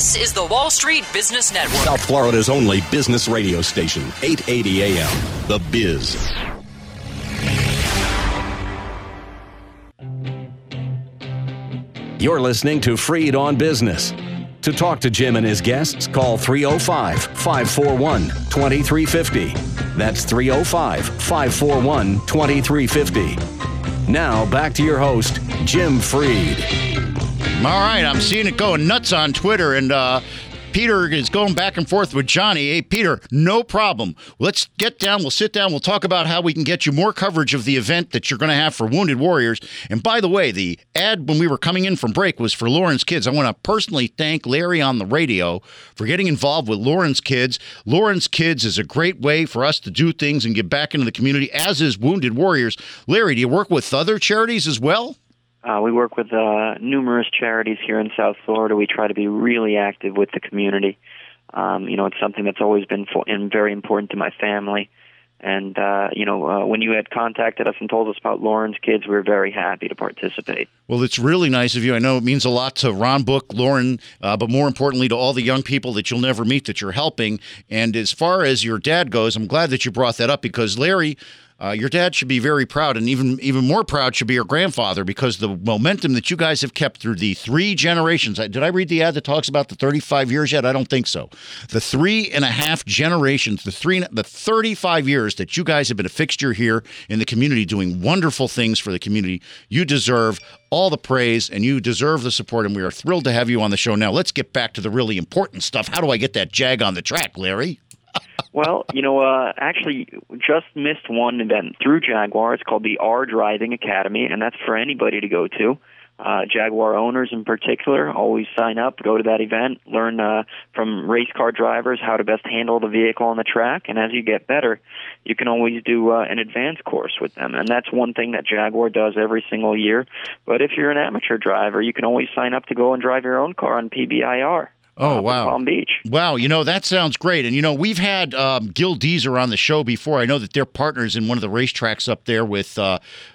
This is the Wall Street Business Network. South Florida's only business radio station, 880 AM. The Biz. You're listening to Freed on Business. To talk to Jim and his guests, call 305-541-2350. That's 305-541-2350. Now, back to your host, Jim Freed. All right, I'm seeing it going nuts on Twitter, and Peter is going back and forth with Johnny. Hey, Peter, no problem. Let's get down. We'll sit down. We'll talk about how we can get you more coverage of the event that you're going to have for Wounded Warriors. And by the way, the ad when we were coming in from break was for Lauren's Kids. I want to personally thank Larry on the radio for getting involved with Lauren's Kids. Lauren's Kids is a great way for us to do things and get back into the community, as is Wounded Warriors. Larry, do you work with other charities as well? We work with numerous charities here in South Florida. We try to be really active with the community. It's something that's always been very important to my family. And, when you had contacted us and told us about Lauren's Kids, we were very happy to participate. Well, it's really nice of you. I know it means a lot to Ron Book, Lauren, but more importantly to all the young people that you'll never meet that you're helping. And as far as your dad goes, I'm glad that you brought that up because, Larry, your dad should be very proud, and even more proud should be your grandfather, because the momentum that you guys have kept through the 3 generations. Did I read the ad that talks about the 35 years yet? I don't think so. The 3.5 generations, the 35 years that you guys have been a fixture here in the community, doing wonderful things for the community. You deserve all the praise, and you deserve the support, and we are thrilled to have you on the show. Now, let's get back to the really important stuff. How do I get that Jag on the track, Larry? Well, actually just missed one event through Jaguar. It's called the R Driving Academy, and that's for anybody to go to. Jaguar owners in particular, always sign up, go to that event, learn from race car drivers how to best handle the vehicle on the track, and as you get better, you can always do an advanced course with them, and that's one thing that Jaguar does every single year. But if you're an amateur driver, you can always sign up to go and drive your own car on PBIR. Oh, wow. Palm Beach. Wow, that sounds great. And, we've had Gil Deezer on the show before. I know that they're partners in one of the racetracks up there with, Joe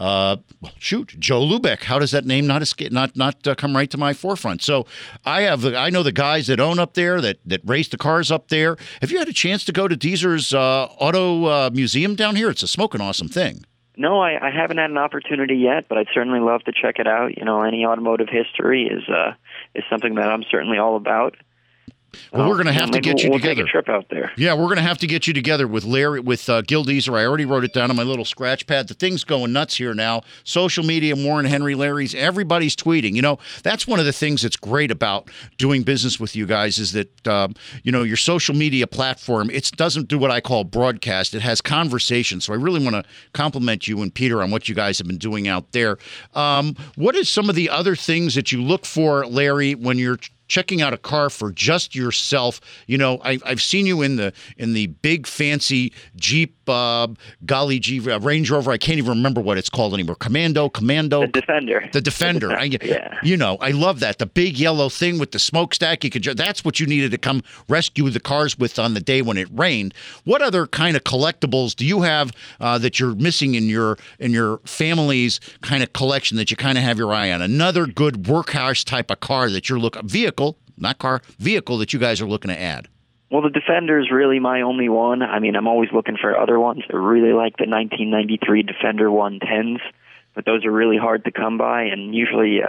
Lubeck. How does that name not come right to my forefront? So I know the guys that own up there, that race the cars up there. Have you had a chance to go to Deezer's auto museum down here? It's a smoking awesome thing. No, I haven't had an opportunity yet, but I'd certainly love to check it out. Any automotive history is something that I'm certainly all about. Well, we're going to have to get you together. We'll take a trip out there. Yeah, we're going to have to get you together with Larry, with Gil Deezer. I already wrote it down on my little scratch pad. The thing's going nuts here now. Social media, Warren Henry, Larry's, everybody's tweeting. That's one of the things that's great about doing business with you guys is that, your social media platform, it doesn't do what I call broadcast. It has conversation. So I really want to compliment you and Peter on what you guys have been doing out there. What are some of the other things that you look for, Larry, when you're checking out a car for just yourself? I've seen you in the big fancy Jeep, golly gee, Range Rover. I can't even remember what it's called anymore. Commando. The Defender. The Defender. Yeah. I love that. The big yellow thing with the smokestack. That's what you needed to come rescue the cars with on the day when it rained. What other kind of collectibles do you have that you're missing in your family's kind of collection that you kind of have your eye on? Another good workhorse type of car that you're looking, vehicle that you guys are looking to add. Well, the Defender is really my only one. I mean, I'm always looking for other ones. I really like the 1993 Defender 110s, but those are really hard to come by, and usually,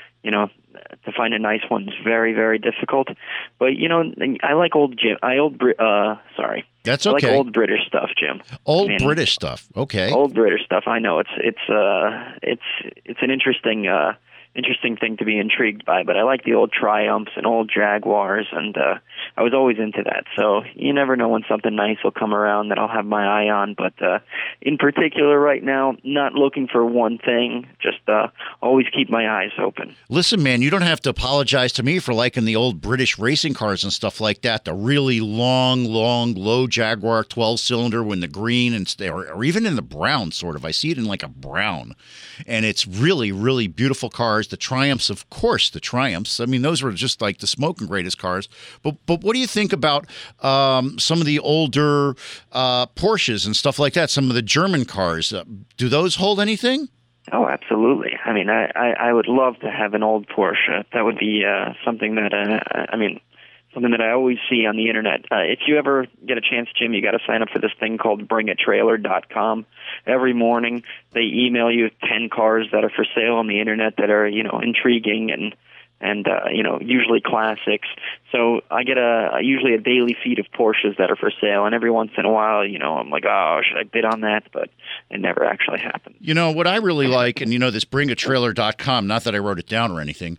to find a nice one is very, very difficult. But, I like That's okay. I like old British stuff, Jim. British stuff. Okay. Old British stuff. I know it's an interesting thing to be intrigued by, but I like the old Triumphs and old Jaguars, and I was always into that. So you never know when something nice will come around that I'll have my eye on, but in particular right now, not looking for one thing, just always keep my eyes open. Listen, man, you don't have to apologize to me for liking the old British racing cars and stuff like that, the really long, low Jaguar 12-cylinder in the green, or even in the brown, sort of. I see it in like a brown, and it's really, really beautiful cars. The Triumphs, of course, I mean, those were just like the smoking greatest cars. But what do you think about some of the older Porsches and stuff like that? Some of the German cars, do those hold anything? Oh, absolutely. I mean, I would love to have an old Porsche. That would be something that, something that I always see on the internet. If you ever get a chance, Jim, you got to sign up for this thing called bringatrailer.com. Every morning they email you 10 cars that are for sale on the internet that are, intriguing and usually classics. So I get usually a daily feed of Porsches that are for sale, and every once in a while, I'm like, oh, should I bid on that? But it never actually happens. What I really like, and this bringatrailer.com, not that I wrote it down or anything,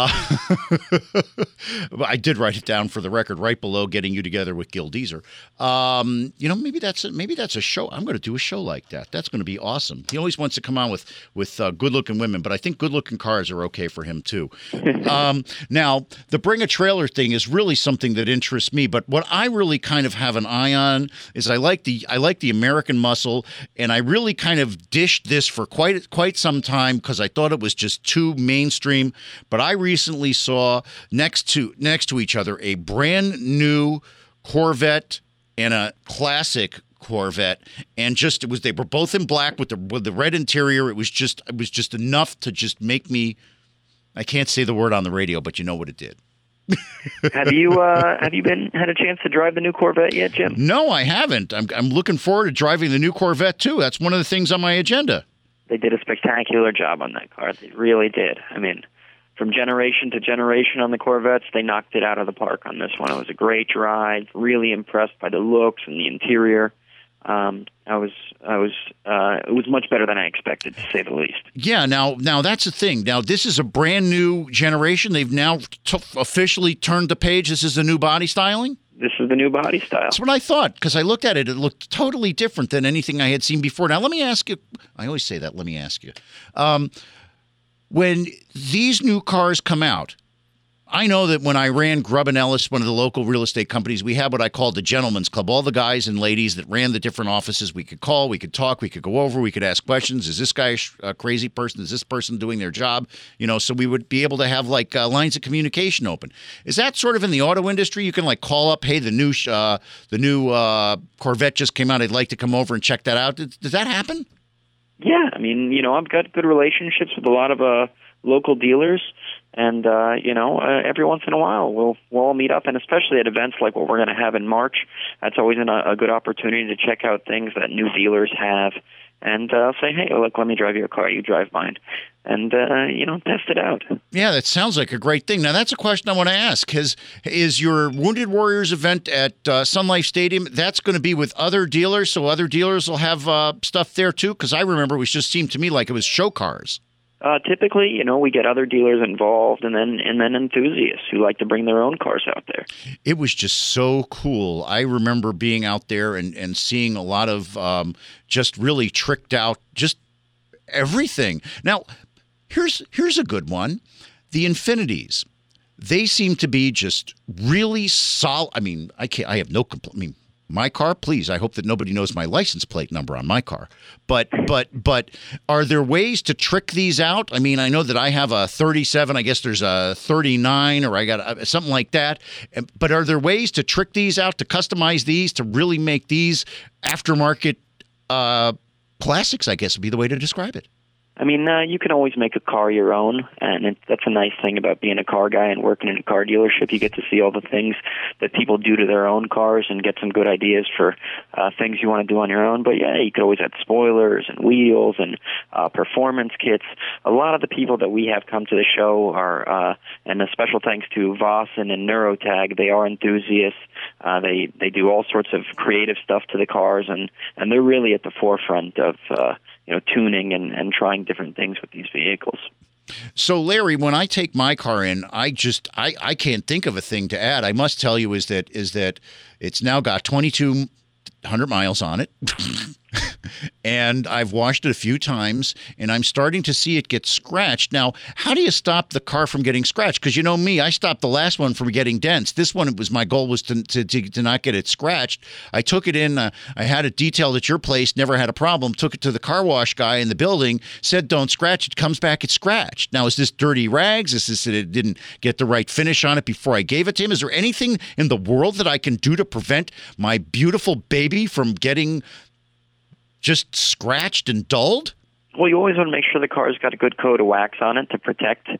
but I did write it down for the record right below Getting You Together with Gil Deezer. Maybe that's a show. I'm going to do a show like that. That's going to be awesome. He always wants to come on with good-looking women, but I think good-looking cars are okay for him too. Now, the Bring a Trailer thing is really something that interests me, but what I really kind of have an eye on is I like the American muscle, and I really kind of dished this for quite some time because I thought it was just too mainstream. But I recently saw next to each other a brand new Corvette and a classic Corvette, and they were both in black with the red interior. It was just enough to just make me. I can't say the word on the radio, but you know what it did. Have you had a chance to drive the new Corvette yet, Jim? No, I haven't. I'm looking forward to driving the new Corvette too. That's one of the things on my agenda. They did a spectacular job on that car. They really did. I mean, from generation to generation on the Corvettes, they knocked it out of the park on this one. It was a great ride. Really impressed by the looks and the interior. It was much better than I expected, to say the least. Yeah. Now that's the thing. Now this is a brand new generation. They've now officially turned the page. This is the new body styling. This is the new body style. That's what I thought, because I looked at it. It looked totally different than anything I had seen before. Now let me ask you. I always say that. Let me ask you. When these new cars come out, I know that when I ran Grubb & Ellis, one of the local real estate companies, we had what I called the Gentleman's Club. All the guys and ladies that ran the different offices, we could call, we could talk, we could go over, we could ask questions. Is this guy a crazy person? Is this person doing their job? So we would be able to have lines of communication open. Is that sort of in the auto industry? You can call up, hey, the new Corvette just came out. I'd like to come over and check that out. Does that happen? Yeah, I mean, I've got good relationships with a lot of local dealers. And, every once in a while, we'll all meet up, and especially at events like what we're going to have in March, that's always a good opportunity to check out things that new dealers have and say, hey, look, let me drive your car, you drive mine, and, test it out. Yeah, that sounds like a great thing. Now, that's a question I want to ask. Is your Wounded Warriors event at Sun Life Stadium, that's going to be with other dealers, so other dealers will have stuff there, too? Because I remember it just seemed to me like it was show cars. Typically, we get other dealers involved and then enthusiasts who like to bring their own cars out there. It was just so cool. I remember being out there and seeing a lot of just really tricked out, just everything. Now, here's a good one. The Infinities. They seem to be just really solid. I mean, I have no complaint. I mean, my car, please. I hope that nobody knows my license plate number on my car. But are there ways to trick these out? I mean, I know that I have a 37. I guess there's a 39, or I got something like that. But are there ways to trick these out, to customize these, to really make these aftermarket classics? I guess would be the way to describe it. I mean, you can always make a car your own, and that's a nice thing about being a car guy and working in a car dealership. You get to see all the things that people do to their own cars and get some good ideas for things you want to do on your own. But, yeah, you could always add spoilers and wheels and performance kits. A lot of the people that we have come to the show are, and a special thanks to Vossen and Neurotag, they are enthusiasts. They do all sorts of creative stuff to the cars, and they're really at the forefront of tuning and trying different things with these vehicles. So, Larry, when I take my car in, I can't think of a thing to add. I must tell you is that it's now got 2,200 miles on it. And I've washed it a few times, and I'm starting to see it get scratched. Now, how do you stop the car from getting scratched? Because you know me, I stopped the last one from getting dents. This one, my goal was to not get it scratched. I took it in. I had it detailed at your place, never had a problem. Took it to the car wash guy in the building, said don't scratch it. Comes back, it's scratched. Now, is this dirty rags? Is this that it didn't get the right finish on it before I gave it to him? Is there anything in the world that I can do to prevent my beautiful baby from getting just scratched and dulled? Well, you always want to make sure the car's got a good coat of wax on it to protect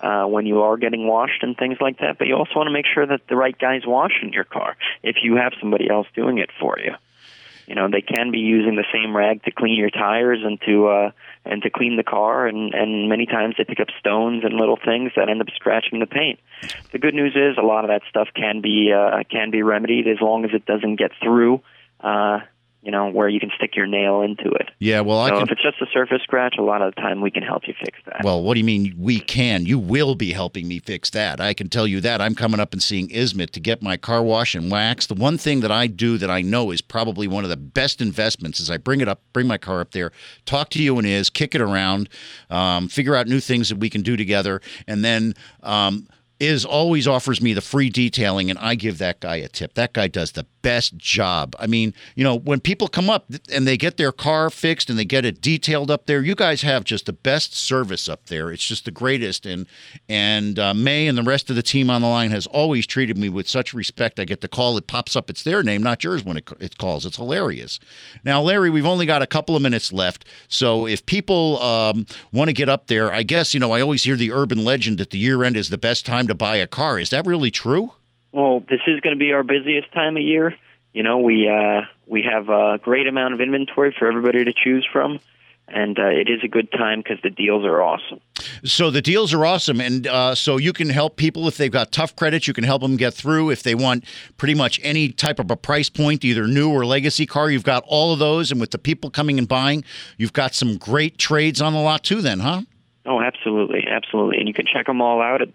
when you are getting washed and things like that. But you also want to make sure that the right guy's washing your car if you have somebody else doing it for you. You know, they can be using the same rag to clean your tires and to clean the car, and many times they pick up stones and little things that end up scratching the paint. The good news is a lot of that stuff can be remedied as long as it doesn't get through, where you can stick your nail into it. Yeah, well, if it's just a surface scratch, a lot of the time we can help you fix that. Well, what do you mean we can? You will be helping me fix that. I can tell you that. I'm coming up and seeing Ismet to get my car washed and waxed. The one thing that I do that I know is probably one of the best investments is I bring my car up there, talk to you and Iz, kick it around, figure out new things that we can do together, and then Iz always offers me the free detailing, and I give that guy a tip. That guy does the best job. I mean, when people come up and they get their car fixed and they get it detailed up there, you guys have just the best service up there. It's just the greatest. And May and the rest of the team on the line has always treated me with such respect. I get the call. It pops up. It's their name, not yours when it calls. It's hilarious. Now, Larry, we've only got a couple of minutes left. So if people want to get up there, I guess, I always hear the urban legend that the year end is the best time to buy a car. Is that really true? Well, this is going to be our busiest time of year. We have a great amount of inventory for everybody to choose from, and it is a good time because the deals are awesome. So the deals are awesome, and so you can help people if they've got tough credits. You can help them get through. If they want pretty much any type of a price point, either new or legacy car, you've got all of those. And with the people coming and buying, you've got some great trades on the lot too then, huh? Oh, absolutely, absolutely. And you can check them all out at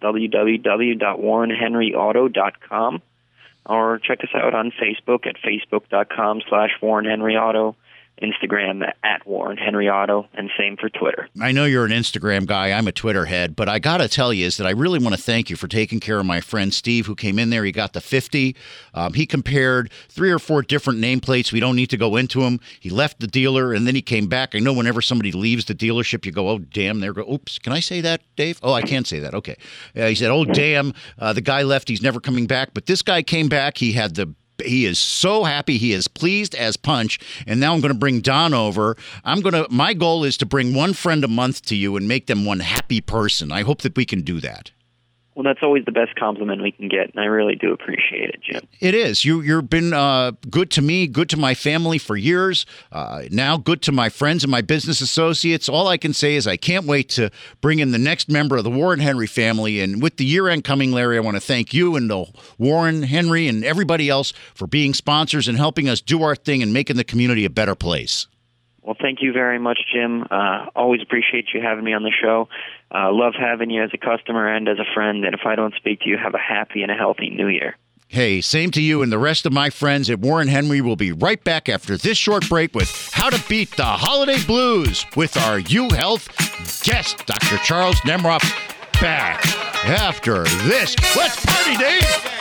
www.warrenhenryauto.com or check us out on Facebook at facebook.com/warrenhenryauto, Instagram at Warren Henry Auto, and same for Twitter. I know you're an Instagram guy. I'm a Twitter head, but I got to tell you is that I really want to thank you for taking care of my friend Steve, who came in there. He got the 50. He compared 3 or 4 different nameplates. We don't need to go into them. He left the dealer, and then he came back. I know whenever somebody leaves the dealership, you go, oh, damn, there go. Oops, can I say that, Dave? Oh, I can't say that. Okay. He said, oh, damn, the guy left. He's never coming back. But this guy came back. He is so happy. He is pleased as punch. And now I'm going to bring Don over. My goal is to bring one friend a month to you and make them one happy person. I hope that we can do that. Well, that's always the best compliment we can get, and I really do appreciate it, Jim. It is. You've been good to me, good to my family for years, now good to my friends and my business associates. All I can say is I can't wait to bring in the next member of the Warren Henry family. And with the year-end coming, Larry, I want to thank you and the Warren Henry and everybody else for being sponsors and helping us do our thing and making the community a better place. Well, thank you very much, Jim. Always appreciate you having me on the show. Love having you as a customer and as a friend. And if I don't speak to you, have a happy and a healthy New Year. Hey, same to you and the rest of my friends at Warren Henry. Will be right back after this short break with How to Beat the Holiday Blues with our UHealth guest, Dr. Charles Nemeroff, back after this. Let's party, Dave!